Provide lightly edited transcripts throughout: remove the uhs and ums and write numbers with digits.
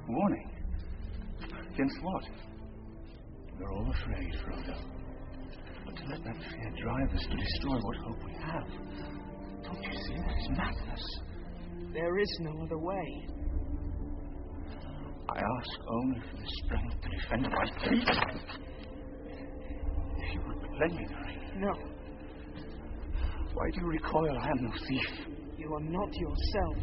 Warning? Against what? We're all afraid, Frodo. But to let that fear drive us to destroy what hope we have. Don't you see that is madness? There is no other way. I ask only for the strength to defend my faith. If you would but lend me the ring. No. Why do you recoil? I am no thief. You are not yourself.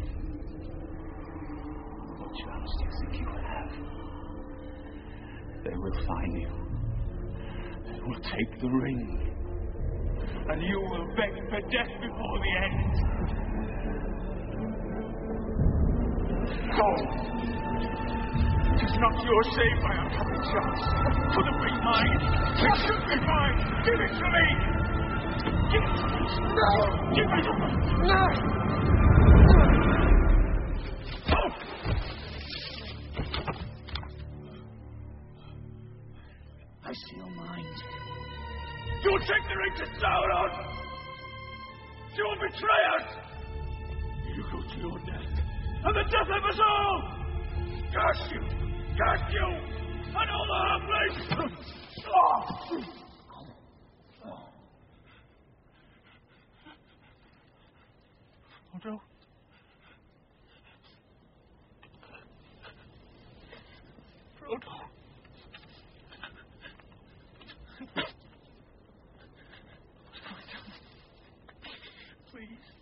What chance do you think you have? They will find you. They will take the ring. And you will beg for death before the end. Go! It is not your save I am having chance. For the ring mine. It should be mine. Give it to me. Give it to me. No. Give it to me. No. I see your mind. You will take the ring to Sauron. You will betray us. You go to your death. And the death of us all. Curse you! Curse you! And all the Half-Blades! Frodo? Frodo? What's going on? Please.